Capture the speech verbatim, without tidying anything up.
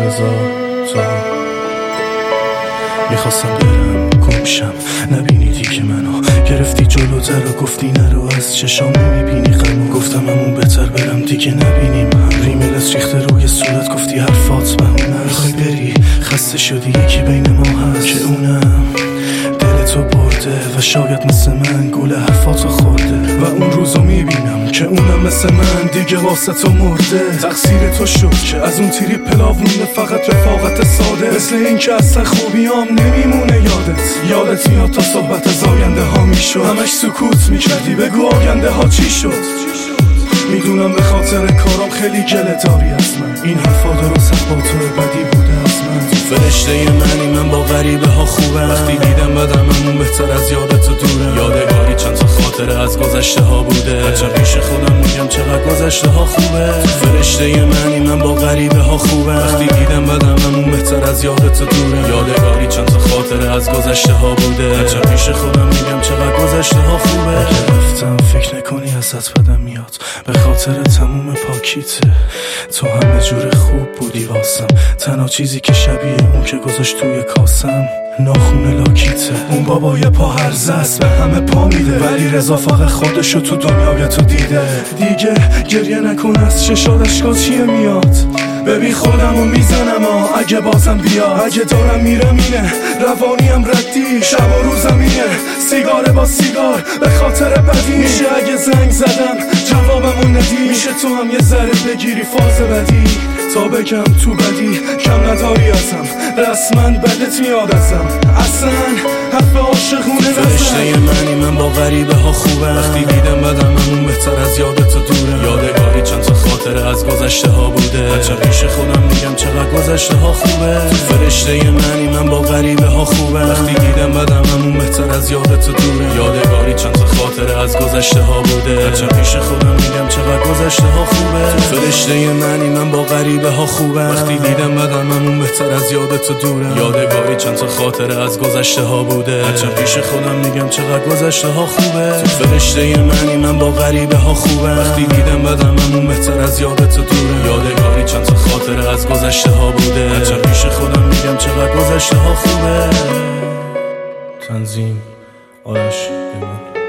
هزار تا میخواستم برم گمشم، نبینیدی که منو گرفتی جلوتر و گفتی نرو از چشام نمیبینی غمو. گفتم همون بهتر برم دیگه نبینیم هم. ریملت ریخته روی صورت گفتی حرفات بهونه. میخوای بری خسته شدی یکی بین ما هست که اونم دلتو برده و شاید مثل من گول حرفاتو خورده و اون روزو میبینم که اونم مثل من دیگه واسه تو مرده. تقصیر تو شد که از اون تیری پلاوونه فقط رفاقت ساده، مثل این که اصلا خوبیام نمیمونه یادت یادت میاد تا صحبت از آینده ها میشد همش سکوت میکردی بگو آینده ها چی شد. میدونم به خاطر کارام خیلی گله داری از من، این حرفا درست با تو بدی بوده از من. تو فرشته منی من با غریبه ها خوبم، وقتی دیدم بدم همون بهتر از یادتو دورم. یادگاری چند تا خاطره از گذشته ها بوده، هرچه پیش خودم میگم چقدر گذشته ها خوبه. تو فرشته منی من با غریبه ها خوبم، وقتی دیدم بدم همون بهتر از یادتو دورم. یادگاری چند تا خاطره از گذشته ها بوده، هرچه پیش خودم میگم چقدر گذشته ها خوبه. اگه رفتم فکر نکنی ازت بدم میاد، به خاطر تموم پاکیته تو همه جور خوب بودی واسم. تنها چیزی که شبیه اون که گذاشت توی کاسم ناخون لاکیته. اون بابای پا هرزه است به همه پا میده، ولی رضا فقط خودشو تو دنیایتو دیده. دیگه گریه نکن از چشات اشکا چیه میاد، ببین خودمو میزنم ها اگه بازم بیاد. اگه دارم میرم اینه روانیم ردی، شب و روزم اینه سیگار با سیگار به خاطر بدی. میشه اگه زنگ زدم جوابمو ندی، میشه تو هم یه ذره بگیری فاز بدی تا بگم تو بدی کم نداری ازم، رسما بدت میاد ازم اصلا حرف عاشقونه نزن. فرشته منی من با غریبه ها خوبم، وقتی دیدم بدم همون بهتر از یادتو دورم. یادگاری چند تا خاطره از گذشته ها بوده، هرچه پیش خودم میگم چقدر گذشته ها خوبه. تو فرشته منی من با غریبه ها خوبم، وقتی دیدم بدم همون بهتر از یادتو دورم. یادگاری چند تا خاطره از گذشته ها بوده، هرچه پیش خودم میگم چقدر گذشته ها خوبه. تو فرشته منی من با غریبه ها خوبم، وقتی دیدم بدم همون بهتر از یادتو دورم. یادگاری چند تا خاطره از گذشته ها بوده، هرچه پیش خودم میگم چقدر گذشته ها خوبه. تو فرشته منی من با غریبه ها خوبم، وقتی دیدم بدم همون بهتر از یادتو دورم. یادگاری چند تا خاطره از گذشته ها بوده، هرچه پیش خودم میگم چقدر گذشته ها خوبه. تنظیم آرش ایمان.